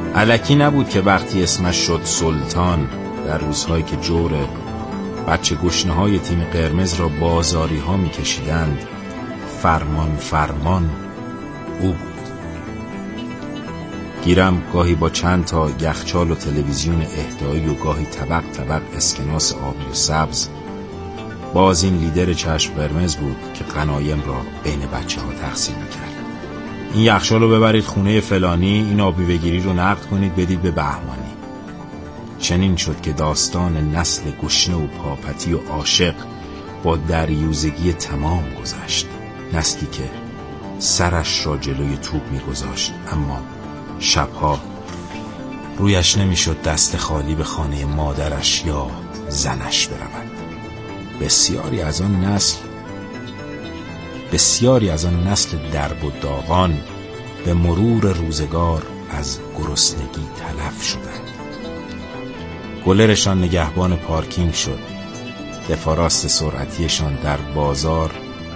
الکی نبود که وقتی اسمش شد سلطان، در روزهایی که جور بچه گشنه‌های تیم قرمز را بازاری ها می کشیدند، فرمان او بود. گیرم گاهی با چند تا یخچال و تلویزیون اهدایی و گاهی طبق اسکناس آبی و سبز، باز این لیدر چشم قرمز بود که غنایم را بین بچه ها تقسیم میکرد. این یخچال رو ببرید خونه فلانی، این آبی بگیری رو نقد کنید بدید به بهمانی. چنین شد که داستان نسل گشنه و پاپتی و عاشق با دریوزگی تمام گذشت. نسلی که سرش را جلوی توپ میگذاشت اما شبها رویش نمیشد دست خالی به خانه مادرش یا زنش برود. بسیاری از آن نسل درب و داغان به مرور روزگار از گرسنگی تلف شدند. گلرشان نگهبان پارکینگ شد، دفاع راست سرعتیشان در بازار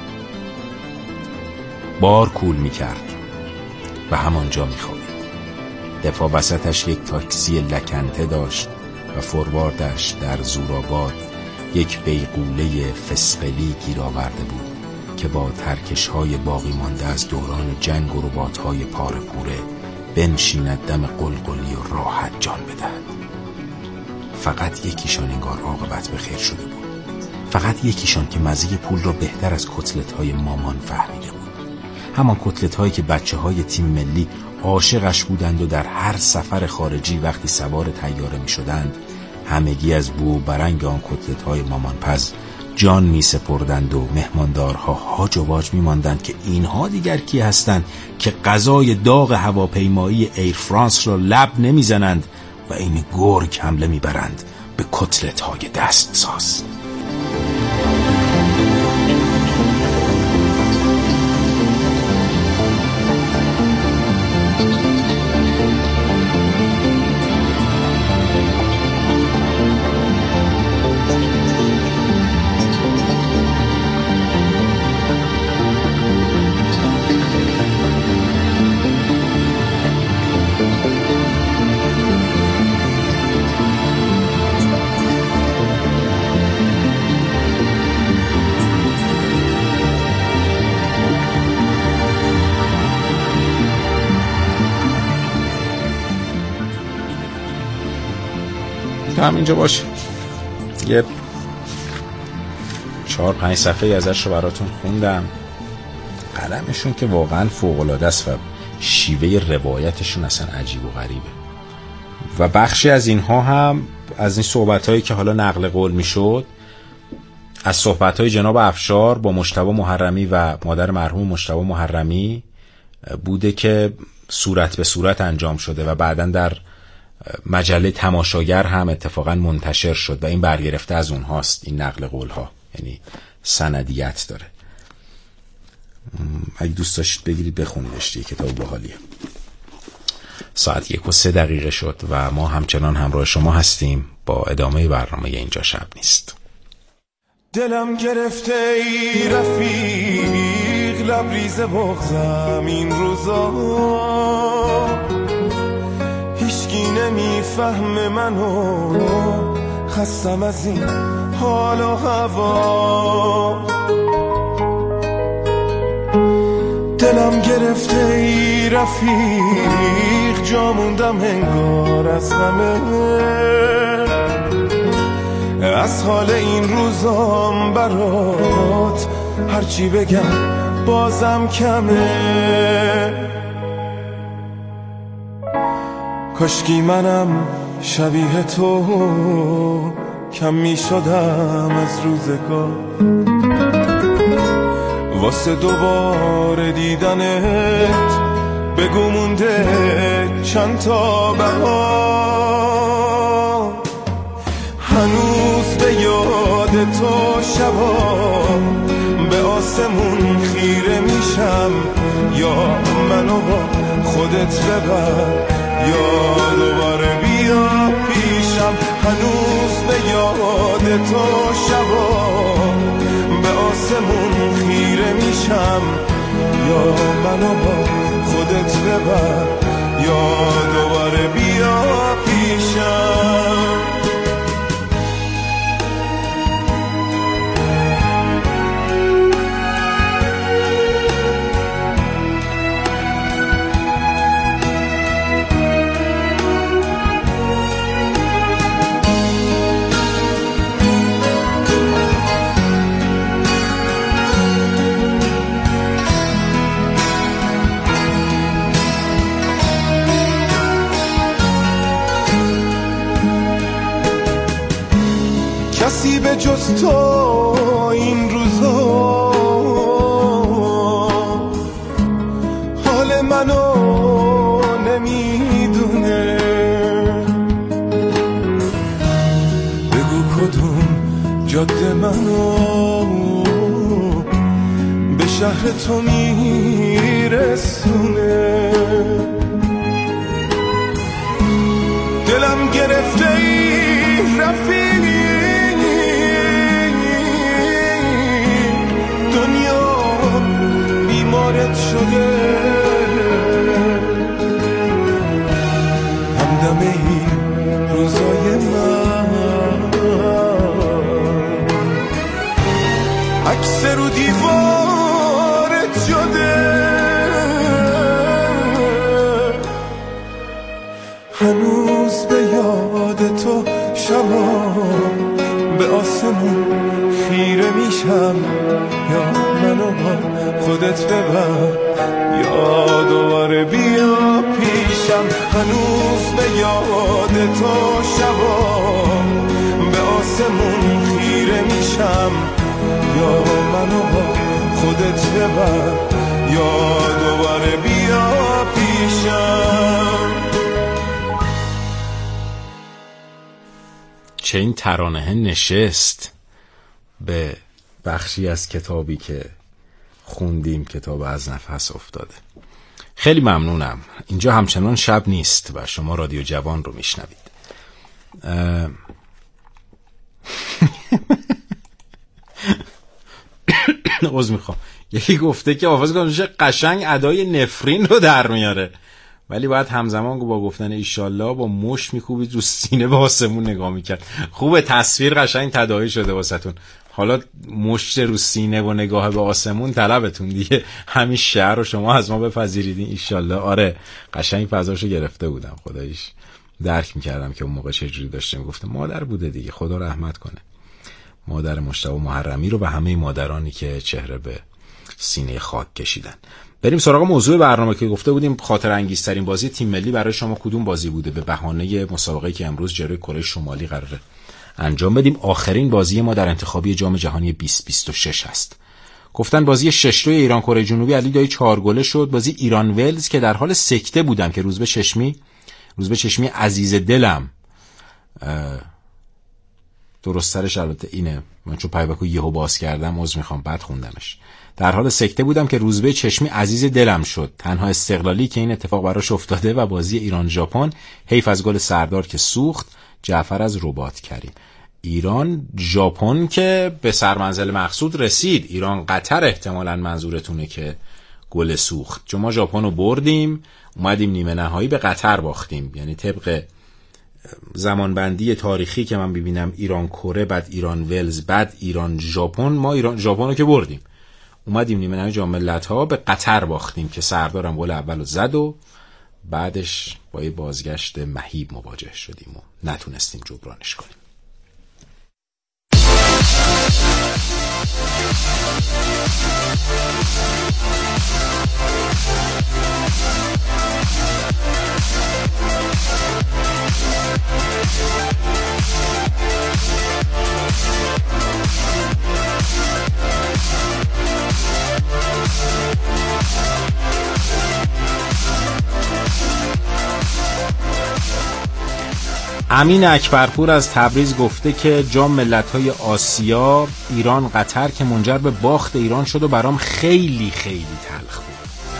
بار کول میکرد و همانجا میخوابید. دفاع وسطش یک تاکسی لکنته داشت و فورواردش در زورآباد یک بیغوله فسقلی گیر آورده بود که با ترکش‌های باقی مانده از دوران جنگ و رباط‌های پاره پوره بنشیند دم قلقلی و راحت جان بدهد. فقط یکیشان انگار عاقبت به خیر شده بود. فقط یکیشان که مزه پول را بهتر از کتلت‌های مامان فهمیده بود. همان کتلت‌هایی که بچه‌های تیم ملی عاشقش بودند و در هر سفر خارجی وقتی سوار طیاره می‌شدند همگی از بو و برنگ آن کتلت‌های مامانپز جان می‌سپردند و مهماندارها هاج و واج می‌ماندند که اینها دیگر کی هستند که غذای داغ هواپیمایی ایر فرانس را لب نمی‌زنند و این گرگ حمله می‌برند به کتلت‌های دستساز. همینجا باشه. یه 4-5 صفحه ازش رو براتون خوندم. قلمشون که واقعا فوق‌العاده است و شیوه روایتشون اصلا عجیب و غریبه و بخشی از اینها هم از این صحبت‌هایی که حالا نقل قول میشد از صحبت‌های جناب افشار با مجتبی محرمی و مادر مرحوم مجتبی محرمی بوده که صورت به صورت انجام شده و بعداً در مجله تماشاگر هم اتفاقا منتشر شد و این برگرفته از اونهاست. این نقل قول ها یعنی سندیت داره. اگه دوست داشتید بگیرید بخونیدش، دیگه کتاب باحالیه. ساعت 1:03 شد و ما همچنان همراه شما هستیم با ادامه برنامه اینجا شب نیست. دلم گرفته ای رفیق، لبریز بغضم این روزا، هیچکی نمیفهم منو، خستم از این حال و هوا. دلم گرفته ای رفیق، جا موندم انگار از غمه، از حال این روزام برات هرچی بگم بازم کمه. کاشکی منم شبیه تو کم می شدم از روزگار، واسه دوباره دیدنت بگو مونده چند تا بهار. هنوز به یاد تو شبا به آسمون خیره میشم، یا منو با خودت ببر یا دوباره بیا پیشم. هنوز به یاد تو شبا به آسمون خیره میشم، یا منو با خودت ببر یا دوباره بیا جز تو این روزا حال منو نمیدونه. بگو کدوم جاده منو به شهر تو میرسونه. دلم گرفته ای رفیق، دنیا بیمارت شده. همدم این روزای من عکس رو دیوارت شده. هنوز به یاد تو شبا به آسمون خیره میشم. یا منو با خودت ببر یا دوباره بیا پیشم. هنوز به یاد تو شبا به آسمون خیره میشم. یا منو با خودت ببر یا دوباره بیا پیشم. چه این ترانه نشست به بخشی از کتابی که خوندیم، کتاب از نفس افتاده. خیلی ممنونم. اینجا همچنان شب نیست و شما رادیو جوان رو میشنوید. عذر میخوام. یکی گفته که حافظ گنجش قشنگ ادای نفرین رو در میاره، ولی باید همزمان با گفتن ایشالله با مشت میکوبید رو سینه به آسمون نگاه میکرد. خوبه، تصویر قشنگ تداعی شده واسهتون. حالا مشت رو سینه و نگاه به آسمون طلبتون دیگه. همین شعر رو شما از ما بپذیریدین ایشالله. آره قشنگ فضاشو گرفته بودم، خداییش درک میکردم که اون موقع چه جوری داشته میگفتم. مادر بوده دیگه، خدا رحمت کنه مادر مجتبی محرمی رو و همه مادرانی که چهره به سینه خاک کشیدن. بریم سراغ موضوع برنامه که گفته بودیم خاطر انگیزترین بازی تیم ملی برای شما کدوم بازی بوده به بهانه مسابقه‌ای که امروز جلوی کره شمالی قراره انجام بدیم. آخرین بازی ما در انتخابی جام جهانی 2026 هست. گفتن بازی 6-2 ایران کره جنوبی علی دایی 4 گله شد. بازی ایران ولز که در حال سکته بودم که روزبه چشمی عزیز دلم، درست‌ترش البته اینه، من چون پیبکو یهو باز کردم عذر میخوام بد خوندمش. در حال سکته بودم که روزبه چشمی عزیز دلم شد. تنها استقلالی که این اتفاق براش افتاده و بازی ایران ژاپن. حیف از گل سردار که سوخت، جعفر از رباط کریم. ایران ژاپن که به سرمنزل مقصود رسید. ایران قطر احتمالاً منظورتونه که گل سوخت، چون ما ژاپن رو بردیم اومدیم نیمه نهایی به قطر باختیم. یعنی طبق زمانبندی تاریخی که من ببینم ایران کره، بعد ایران ولز، بعد ایران ژاپن، ما ایران ژاپن رو که بردیم اومدیم نیمه نهایی جام ملت‌ها به قطر باختیم که سردارم گل اولو زد و بعدش با یه بازگشت مهیب مواجه شدیم و نتونستیم جبرانش کنیم. امین اکبرپور از تبریز گفته که جام ملت‌های آسیا ایران قطر که منجر به باخت ایران شد و برام خیلی خیلی تلخ بود.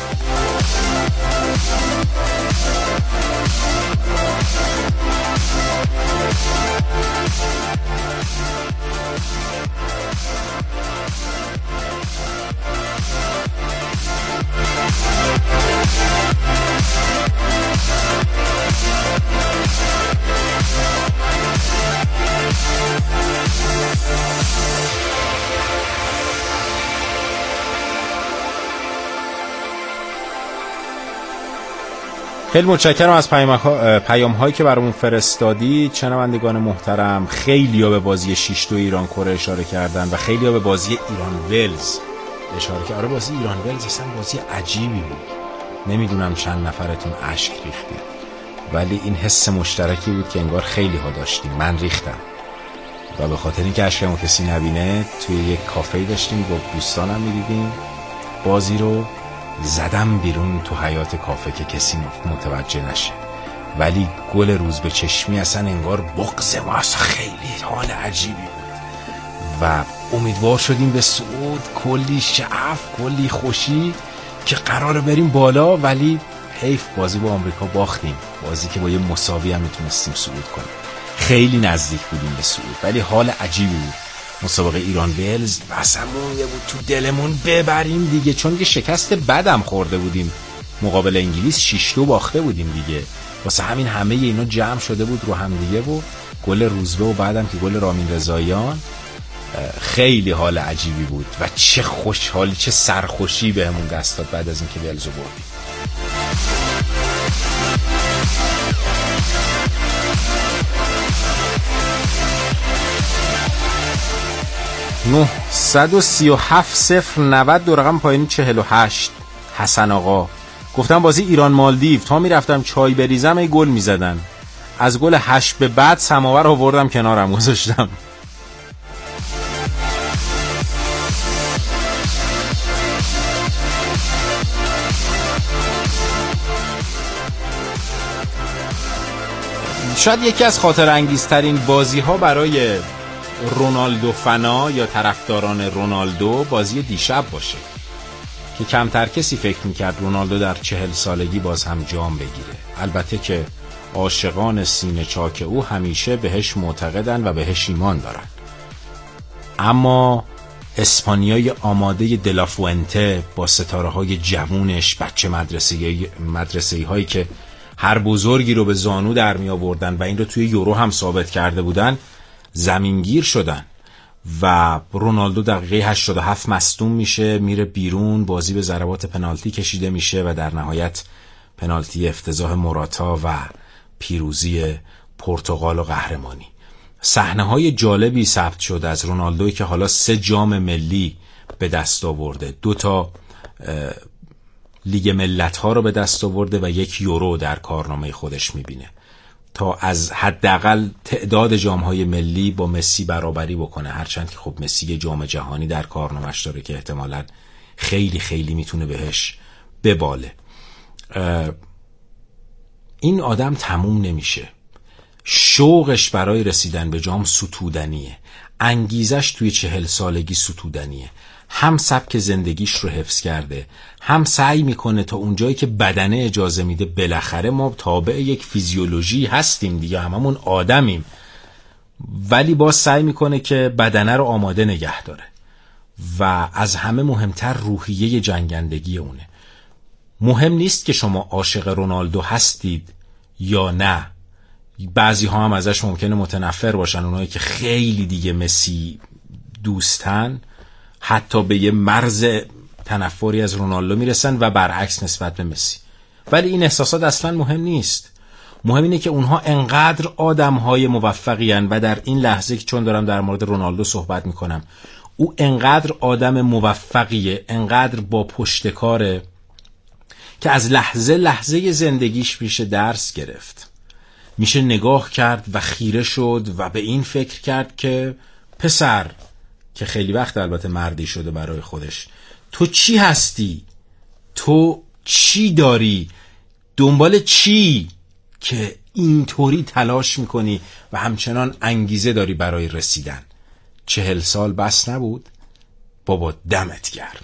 خیلی متشکرم از پیام هایی که برامون فرستادی. شنوندگان محترم، خیلی‌ها به بازی 6-2 ایران کره اشاره کردن و خیلی‌ها به بازی ایران ولز اشاره کردن. آره بازی ایران ولز اصلا بازی عجیبی بود. نمیدونم چند نفرتون اشک ریختید، ولی این حس مشترکی بود که انگار خیلی‌ها داشتیم. من ریختم و به خاطر اینکه اشکمو کسی نبینه توی یک کافه داشتیم با دوستانم میدیدیم بازی رو، زدم بیرون تو حیاط کافه که کسی متوجه نشه. ولی گل روز به چشمی اصلا انگار بغض ما، اصلا خیلی حال عجیبی بود و امیدوار شدیم به صعود، کلی شعف، کلی خوشی که قراره بریم بالا. ولی حیف بازی با آمریکا باختیم، بازی که با یه مساوی هم میتونستیم صعود کنیم. خیلی نزدیک بودیم به صعود ولی حال عجیبی بود. مسابقه ایران ولز واسمون یه بود تو دلمون ببریم دیگه، چون یه شکست بدم خورده بودیم مقابل انگلیس، 6-2 باخته بودیم دیگه. واسه همین همه اینا جمع شده بود رو هم دیگه و گل روزبه و بعدم که گل رامین رضاییان، خیلی حال عجیبی بود و چه خوشحالی، چه سرخوشی بهمون دست داد بعد از اینکه ولز رو بردیم. 937-090 دو رقم پایینی 48. حسن آقا گفتم بازی ایران مالدیو تا میرفتم چای بریزم ای گل میزدن، از گل 8 به بعد سماور آوردم کنارم گذاشتم. شاید یکی از خاطر انگیزترین بازی ها برای رونالدو فنا یا طرفداران رونالدو بازی دیشب باشه که کمتر کسی فکر میکرد رونالدو در 40 سالگی باز هم جام بگیره. البته که عاشقان سینه چاک او همیشه بهش معتقدن و بهش ایمان دارن، اما اسپانیای آماده دلافوئنته با ستاره های جوونش، بچه مدرسه‌ای هایی که هر بزرگی رو به زانو در می آوردن و این رو توی یورو هم ثابت کرده بودن، زمینگیر شدن و رونالدو دقیقه 87 مصدوم میشه، میره بیرون، بازی به ضربات پنالتی کشیده میشه و در نهایت پنالتی افتضاح موراتا و پیروزی پرتغال و قهرمانی. صحنه‌های جالبی ثبت شد از رونالدوی که حالا 3 جام ملی به دست آورده، 2 تا لیگ ملت‌ها رو به دست آورده و 1 یورو در کارنامه خودش میبینه تا از حداقل تعداد جام‌های ملی با مسی برابری بکنه، هرچند که خب مسی جام جهانی در کارنامه‌اش داره که احتمالاً خیلی خیلی میتونه بهش بباله. این آدم تموم نمیشه، شوقش برای رسیدن به جام ستودنیه، انگیزش توی 40 سالگی ستودنیه، هم سبک زندگیش رو حفظ کرده، هم سعی میکنه تا اونجایی که بدنه اجازه میده، بالاخره ما تابع یک فیزیولوژی هستیم دیگه، هممون آدمیم، ولی باز سعی میکنه که بدنه رو آماده نگه داره و از همه مهمتر روحیه جنگندگی اونه. مهم نیست که شما عاشق رونالدو هستید یا نه، بعضی ها هم ازش ممکنه متنفر باشن، اونایی که خیلی دیگه مسی دوستن حتی به یه مرز تنفری از رونالدو میرسن و برعکس نسبت به مسی. ولی این احساسات اصلا مهم نیست، مهم اینه که اونها انقدر آدم‌های موفقی‌ان و در این لحظه که چون دارم در مورد رونالدو صحبت میکنم، او انقدر آدم موفقیه، انقدر با پشتکاره که از لحظه لحظه زندگیش میشه درس گرفت، میشه نگاه کرد و خیره شد و به این فکر کرد که پسر، که خیلی وقت البته مردی شده برای خودش، تو چی هستی؟ تو چی داری؟ دنبال چی که اینطوری تلاش میکنی و همچنان انگیزه داری برای رسیدن؟ 40 سال بس نبود؟ بابا دمت گرم.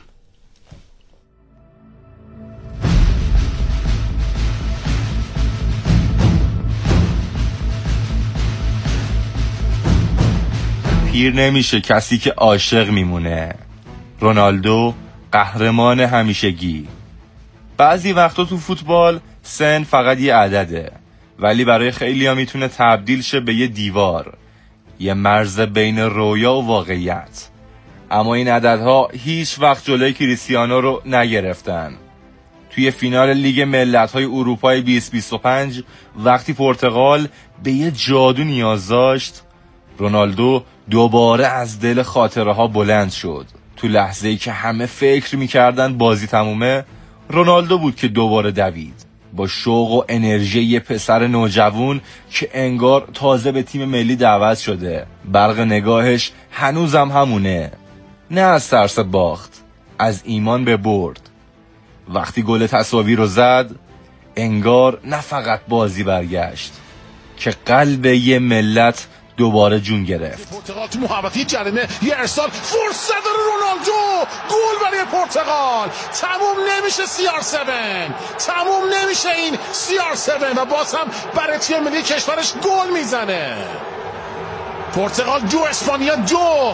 پیر نمیشه کسی که عاشق میمونه. رونالدو قهرمان همیشگی. بعضی وقتا تو فوتبال سن فقط یه عدده، ولی برای خیلیا میتونه تبدیل شه به یه دیوار، یه مرز بین رویا و واقعیت. اما این عددها هیچ وقت جلوی کریستیانو رو نگرفتن. توی فینال لیگ ملت‌های اروپای 2025 وقتی پرتغال به یه جادو نیاز داشت، رونالدو دوباره از دل خاطره ها بلند شد. تو لحظه‌ای که همه فکر می‌کردن بازی تمومه، رونالدو بود که دوباره دوید. با شوق و انرژی یه پسر نوجوان که انگار تازه به تیم ملی دعوت شده. برق نگاهش هنوزم همونه، نه از ترس باخت، از ایمان به برد. وقتی گل تساوی رو زد انگار نه فقط بازی برگشت که قلب یه ملت دوباره جون گرفت. پرتغال تو محوطه جریمه یه ارسال، فرصت داره رونالدو، گل برای پرتغال. تموم نمیشه CR7، تموم نمیشه این CR7 و باز هم برای تیم ملی کشورش گل میزنه. پرتغال 2 اسپانیا 2.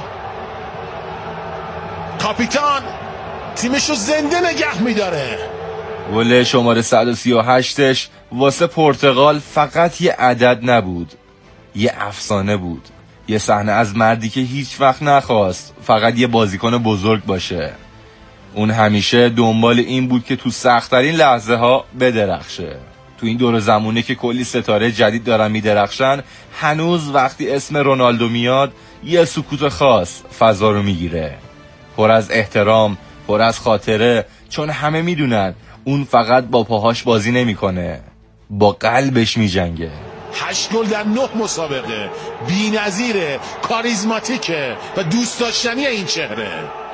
کاپیتان تیمشو زنده نگه میداره. گل شماره 138ش واسه پرتغال فقط یه عدد نبود، یه افسانه بود. یه صحنه از مردی که هیچ وقت نخواست فقط یه بازیکن بزرگ باشه. اون همیشه دنبال این بود که تو سخت‌ترین لحظه ها بدرخشه. تو این دور زمونه که کلی ستاره جدید دارن میدرخشن، هنوز وقتی اسم رونالدو میاد یه سکوت خاص فضا رو میگیره، پر از احترام، پر از خاطره، چون همه میدونن اون فقط با پاهاش بازی نمیکنه، با قلبش میجنگه. 8 گل در 9 مسابقه، بی‌نظیره، کاریزماتیکه و دوست داشتنی این چهره.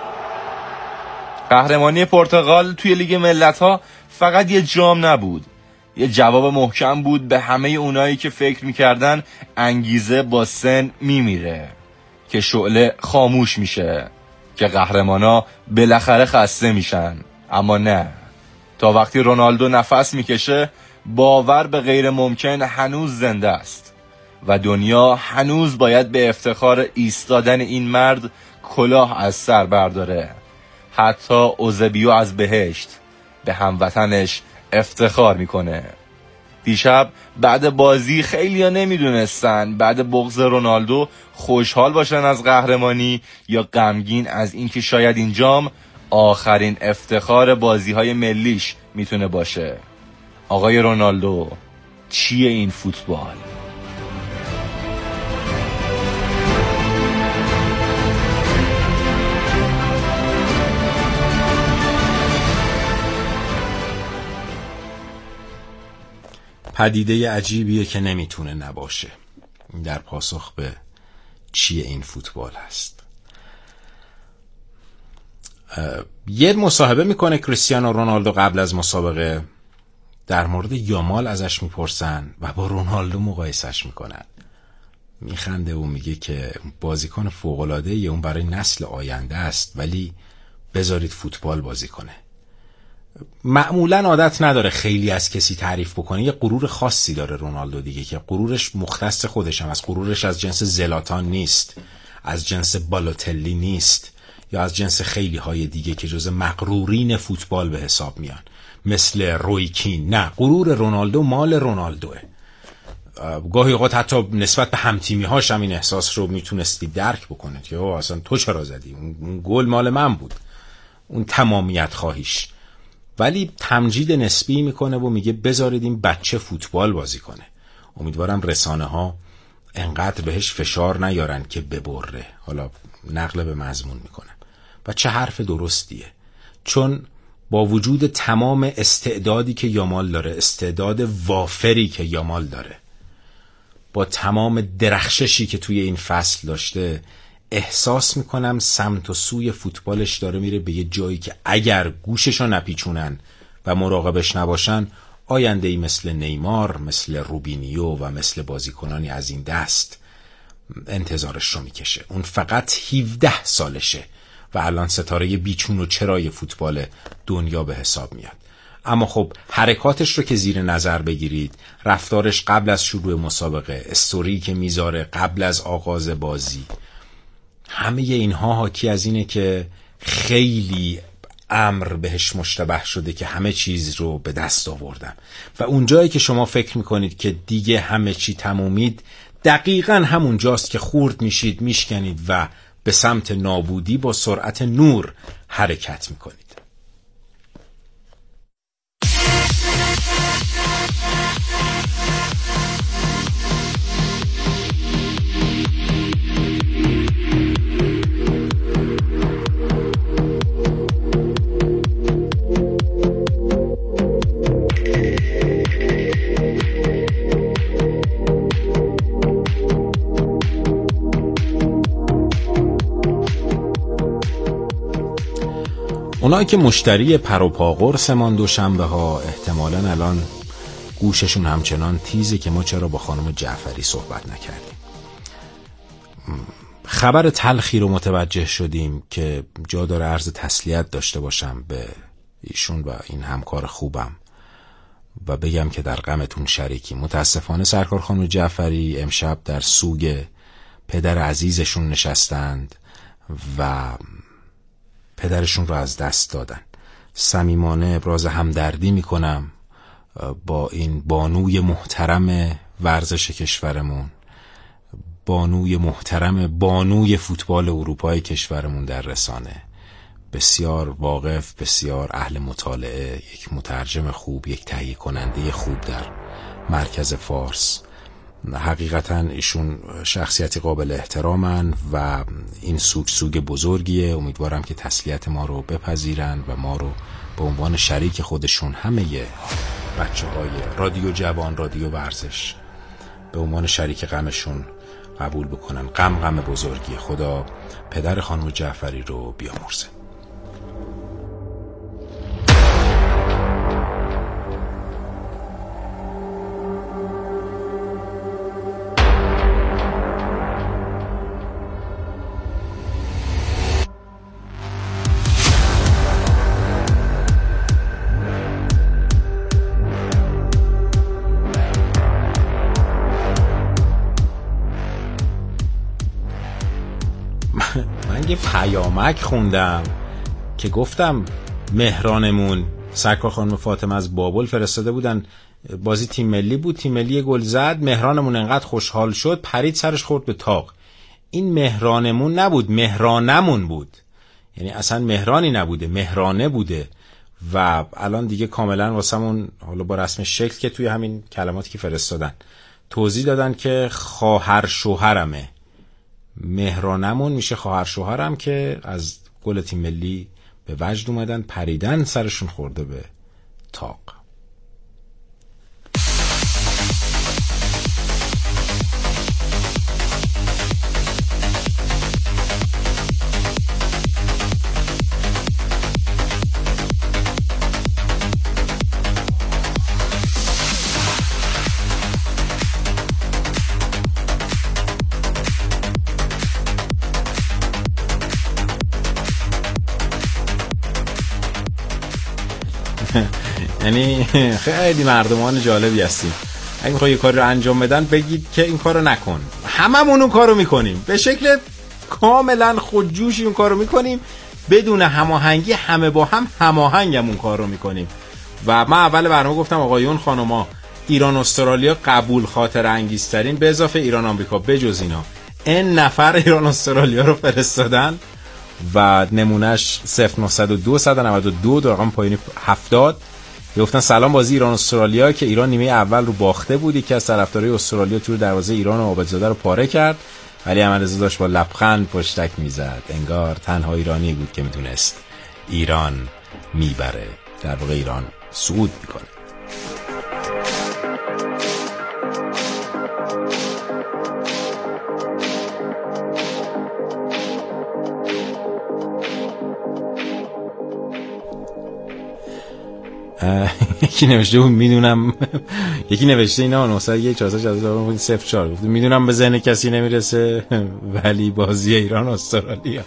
قهرمانی پرتغال توی لیگ ملت‌ها فقط یه جام نبود، یه جواب محکم بود به همه اونایی که فکر میکردن انگیزه با سن میمیره، که شعله خاموش میشه، که قهرمانا بالاخره خسته میشن. اما نه، تا وقتی رونالدو نفس میکشه باور به غیر ممکن هنوز زنده است و دنیا هنوز باید به افتخار ایستادن این مرد کلاه از سر برداره. حتی اوزبیو از بهشت به هموطنش افتخار میکنه. دیشب بعد بازی خیلیا نمیدونستن بعد بغض رونالدو خوشحال باشن از قهرمانی یا غمگین از اینکه شاید این جام آخرین افتخار بازی‌های ملیش میتونه باشه. آقای رونالدو، چیه این فوتبال؟ پدیده عجیبیه که نمیتونه نباشه. در پاسخ به چیه این فوتبال هست. یه مصاحبه میکنه کریستیانو رونالدو قبل از مسابقه، در مورد یامال ازش میپرسن و با رونالدو مقایسش میکنن. میخنده و میگه که بازیکن فوق‌العاده‌ای، اون برای نسل آینده است، ولی بذارید فوتبال بازی کنه. معمولا عادت نداره خیلی از کسی تعریف بکنه. یه غرور خاصی داره رونالدو دیگه که غرورش مختص خودش هم از غرورش از جنس زلاتان نیست، از جنس بالوتلی نیست، یا از جنس خیلی های دیگه که جز مغرورین فوتبال به حساب میان، مثل روی کین. نه، غرور رونالدو مال رونالدوه. گاهی اوقات حتی نسبت به همتیمی هاش هم این احساس رو میتونستی درک بکنه که اصلا تو چرا زدی، اون گل مال من بود، اون تمامیت خواهیش. ولی تمجید نسبی میکنه و میگه بذارید این بچه فوتبال بازی کنه. امیدوارم رسانه ها انقدر بهش فشار نیارن که ببره. حالا نقل به مضمون میکنم و چه حرف درستیه، چون با وجود تمام استعدادی که یامال داره، استعداد وافری که یامال داره، با تمام درخششی که توی این فصل داشته، احساس میکنم سمت و سوی فوتبالش داره میره به یه جایی که اگر گوششو نپیچونن و مراقبش نباشن، آینده‌ای مثل نیمار، مثل روبینیو و مثل بازیکنانی از این دست انتظارش رو میکشه. اون فقط 17 سالشه و الان ستاره بیچون و چرای فوتبال دنیا به حساب میاد. اما خب حرکاتش رو که زیر نظر بگیرید، رفتارش قبل از شروع مسابقه، استوری که میذاره قبل از آغاز بازی، همه اینها حاکی از اینه که خیلی امر بهش مشتبه شده که همه چیز رو به دست آوردم و اون جایی که شما فکر میکنید که دیگه همه چی تمومید، دقیقاً همون جاست که خورد میشید، میشکنید و به سمت نابودی با سرعت نور حرکت میکنید. اونایی که مشتری پر و پا قرصمان دوشنبه ها احتمالاً الان گوششون همچنان تیزه که ما چرا با خانم جعفری صحبت نکردیم. خبر تلخی رو متوجه شدیم که جا داره عرض تسلیت داشته باشم به ایشون و این همکار خوبم و بگم که در غمتون شریکی. متاسفانه سرکار خانم جعفری امشب در سوگ پدر عزیزشون نشستند و پدرشون رو از دست دادن. صمیمانه ابراز همدردی میکنم با این بانوی محترم ورزش کشورمون، بانوی محترم، بانوی فوتبال اروپای کشورمون در رسانه، بسیار واقف، بسیار اهل مطالعه، یک مترجم خوب، یک تهیه کننده خوب در مرکز فارس. حقیقتا ایشون شخصیتی قابل احترامن و این سوگ بزرگیه. امیدوارم که تسلیت ما رو بپذیرن و ما رو به عنوان شریک خودشون، همه بچه‌های رادیو جوان، رادیو ورزش، به عنوان شریک غمشون قبول بکنن. غم بزرگیه. خدا پدر خانم جعفری رو بیامرزه. من یه پیامک خوندم که گفتم مهرانمون سرکار خانم فاطمه از بابل فرستاده بودن، بازی تیم ملی بود، تیم ملی گل زد، مهرانمون انقدر خوشحال شد پرید سرش خورد به طاق. این مهرانمون نبود، مهرانمون بود، یعنی اصلا مهرانی نبوده، مهرانه بوده. و الان دیگه کاملا واسمون حالا با رسم شکل که توی همین کلماتی که فرستادن توضیح دادن که خواهر شوهرمه، مهرانمون میشه خواهر شوهرم که از گل تیم ملی به وجد اومدن، پریدن سرشون خورده به طاق. یعنی خیلی مردمان جالبی هستیم. اگه میخوای یه کاری رو انجام بدن بگید که این کارو نکن. هممون اون کارو میکنیم به شکل کاملا خودجوشی، اون کارو میکنیم بدون هماهنگی، همه با هم هماهنگم اون کارو میکنیم. و من اول برنامه گفتم آقایون خانوما، ایران استرالیا قبول خاطر انگیزترین به اضافه ایران آمریکا بجز اینا این نفر ایران استرالیا رو فرستادن و نمونهش 0902 192 رقم پایینی 70 گفتن سلام، بازی ایران استرالیا که ایران نیمه اول رو باخته بود، یکی از طرفدارای استرالیا تو دروازه ایران و عابدزاده رو پاره کرد، ولی احمدرضا داشت با لبخند پشتک میزد، انگار تنها ایرانی بود که میدونست ایران میبره، در واقع ایران صعود میکنه. یکی نوشته بود میدونم، یکی نوشته اینا 901 404 گفت میدونم به ذهن کسی نمیرسه ولی بازی ایران استرالیا.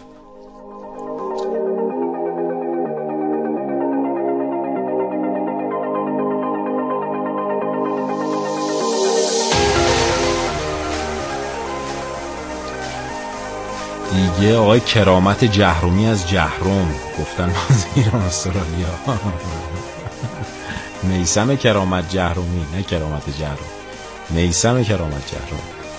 دیگه آقای کرامت جهرومی از جهروم گفتن بازی ایران استرالیا. میثم کرامت جهرومی، نه کرامت جهروم، میثم کرامت جهروم.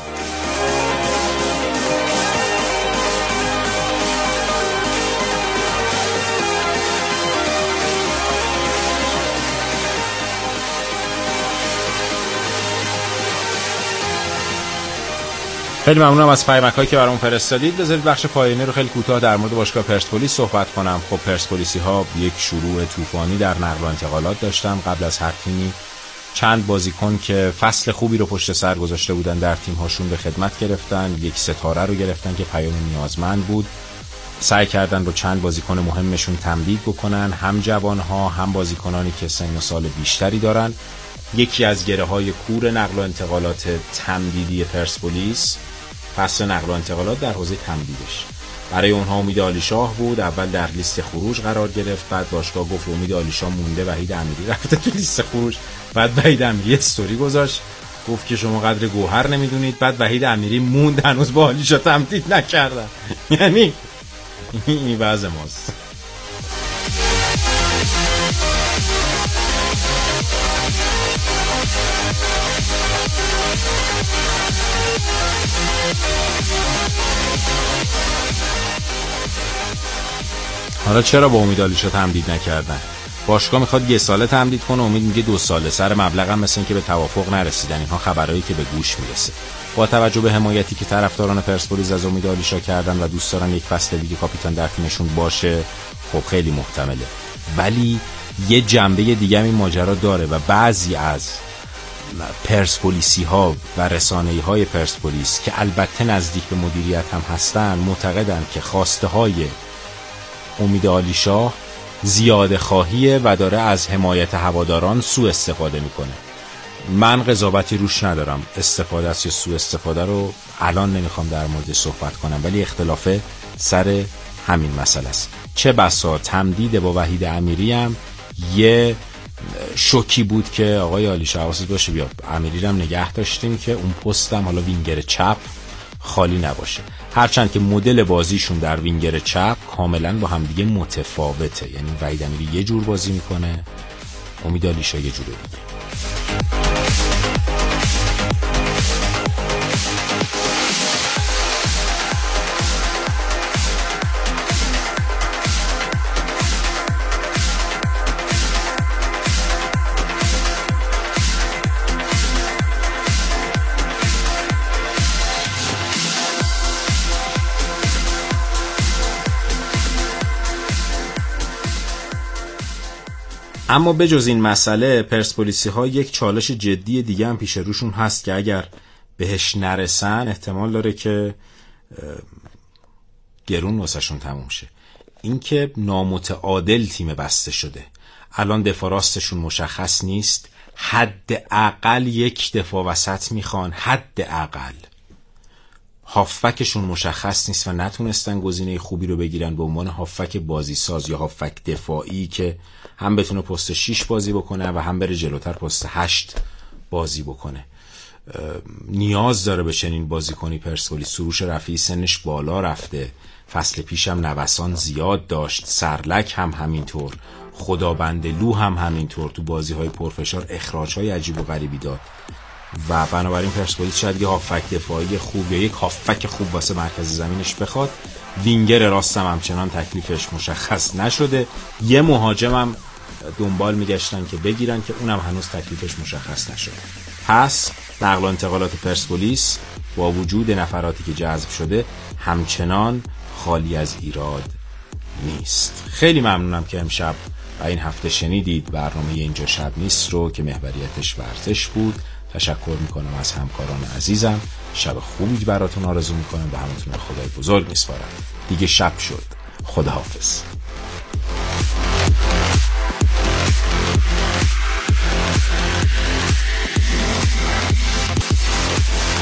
خیلی ممنونم از پیامک‌هایی که برام فرستادید. بذارید بخش پایانی رو خیلی کوتاه در مورد باشگاه پرسپولیس صحبت کنم. خب پرسپولیسی‌ها یک شروع طوفانی در نقل و انتقالات داشتن. قبل از هر تیمی چند بازیکن که فصل خوبی رو پشت سر گذاشته بودن در تیم‌هاشون به خدمت گرفتن. یک ستاره رو گرفتن که پیام نیازمند بود سعی کردن با چند بازیکن مهمشون تمدید بکنن، هم جوانها هم بازیکنانی که سن و سال بیشتری دارن. یکی از گره‌های کور نقل و انتقالات تمدیدی پرسپولیس فصل نقل و انتقالات در حوزه تمدیدش برای اونها امید عالیشاه بود. اول در لیست خروج قرار گرفت، بعد باشگاه گفت امید عالیشاه مونده، وحید امیری رفته تو لیست خروج. بعد وحید امیری استوری گذاشت گفت که شما قدر گوهر نمیدونید. بعد وحید امیری موند، هنوز با عالیشاه تمدید نکردن. یعنی این وضع ماست. حالا چرا با امید عالیشاه تمدید نکردن؟ باشگاه میخواد 1 ساله تمدید کنه، امید میگه 2 ساله. سر مبلغ هم مثل این که به توافق نرسیدن. اینها خبرایی که به گوش میرسه. با توجه به حمایتی که طرفداران پرسپولیس از امید عالیشاه کردن و دوست دارن یک فصل دیگه کاپیتان در تیمشون باشه، خب خیلی محتمله. ولی یه جنبه دیگه هم این ماجرا داره و بعضی از پرسپولیسی ها و رسانه‌ای های پرسپولیس که البته نزدیک به مدیریت هم هستن معتقدن که خواسته های امید عالیشاه زیاده خواهیه و داره از حمایت هواداران سوء استفاده میکنه. من قضاوتی روش ندارم، استفاده است یا سوء استفاده رو الان نمیخوام در مورد صحبت کنم، ولی اختلاف سر همین مسئله است. چه بسا تمدید با وحید امیری هم یه شوکی بود که آقای عالیشاه حواست باشه بیا امیری هم نگه داشتیم که اون پستم حالا وینگر چپ خالی نباشه. هرچند که مدل بازیشون در وینگر چپ کاملا با هم دیگه متفاوته، یعنی وحید امیری یه جور بازی میکنه، امید عالیشاه یه جور دیگه. اما بجز این مسئله پرسپولیسی ها یک چالش جدی دیگه هم پیش روشون هست که اگر بهش نرسن احتمال داره که گرون واسهشون تموم شه. این که نامتعادل تیم بسته شده. الان دفاع راستشون مشخص نیست، حداقل یک دفاع وسط میخوان، حداقل هافبکشون مشخص نیست و نتونستن گزینه خوبی رو بگیرن به عنوان هافبک بازی ساز یا هافبک دفاعی که هم بتونه پست 6 بازی بکنه و هم بره جلوتر پست 8 بازی بکنه. نیاز داره به چنین بازیکنی پرسپولیس. سروش رفیعی سنش بالا رفته، فصل پیشم نوسان زیاد داشت، سرلک هم همینطور، خدابند لو هم همینطور، تو بازی‌های پرفشار اخراج‌های عجیب و غریبی داد و بنابراین پرسپولیس شاید یه هافبک دفاعی خوب یا یک هافبک خوب واسه مرکز زمینش بخواد. وینگر راستم همچنان تکلیفش مشخص نشده. یه مهاجمم دنبال میگشتن که بگیرن که اونم هنوز تکلیفش مشخص نشده. پس نقل و انتقالات پرسپولیس با وجود نفراتی که جذب شده همچنان خالی از ایراد نیست. خیلی ممنونم که امشب و این هفته شنیدید برنامه اینجا شب نیست رو که محوریتش ورزش بود. تشکر میکنم از همکاران عزیزم. شب خوبی براتون آرزو میکنم و همتون خدای بزرگ میسپارم. دیگه شب شد. خداحافظ.